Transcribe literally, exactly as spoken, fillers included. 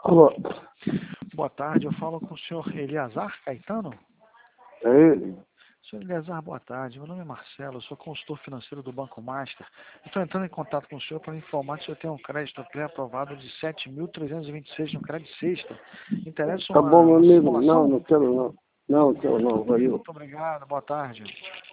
Alô, Boa tarde, eu falo com o senhor Eliazar Caetano. é ele? Senhor Eliazar, boa tarde. Meu nome é Marcelo, eu sou consultor financeiro do Banco Master. Estou entrando em contato com o senhor para informar que o senhor tem um crédito pré-aprovado de sete mil trezentos e vinte e seis no crédito sexta. Interessa Tá uma, bom, meu uma amigo. Não, simulação? não quero não. Não, quero não, valeu. Muito obrigado, boa tarde.